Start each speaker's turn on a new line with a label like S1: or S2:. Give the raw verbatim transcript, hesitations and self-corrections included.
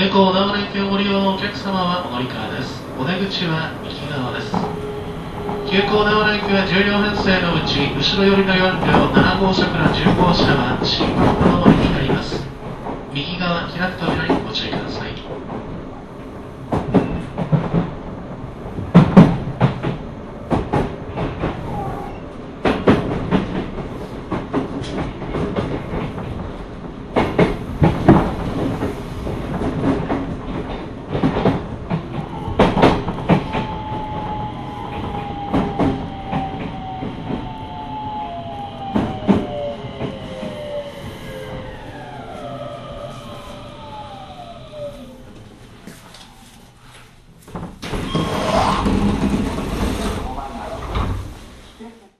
S1: 急行小田原駅をご利用のお客様はお乗り換えです。お出口は右側です。急行小田原駅はじゅう両編成のうち、後ろ寄りのよん両、なな号車からじゅう号車は新箱の乗りになります。右側開く扉にご注意ください。